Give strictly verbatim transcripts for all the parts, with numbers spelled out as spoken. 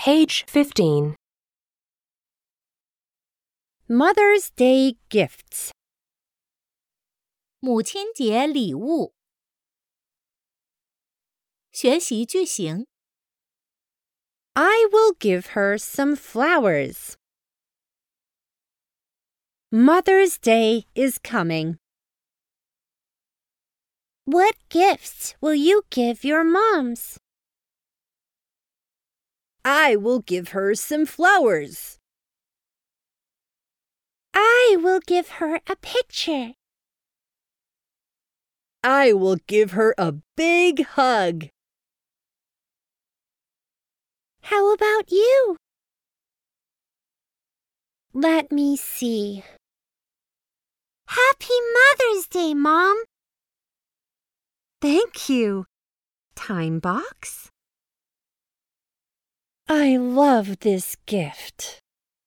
Page fifteen. Mother's Day gifts. 母亲节礼物。学习句型。 I will give her some flowers. Mother's Day is coming. What gifts will you give your moms? I will give her some flowers. I will give her a picture. I will give her a big hug. How about you? Let me see. Happy Mother's Day, Mom. Thank you. Time box? I love this gift.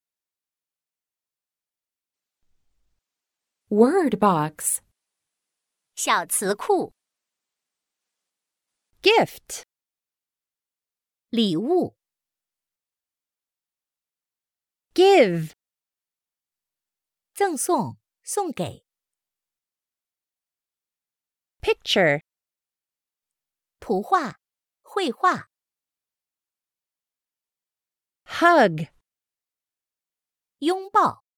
Word box. 小词库。 Gift. 礼物。 Give. 赠送，送给。 Picture. 图画，绘画。 Hug. 拥抱。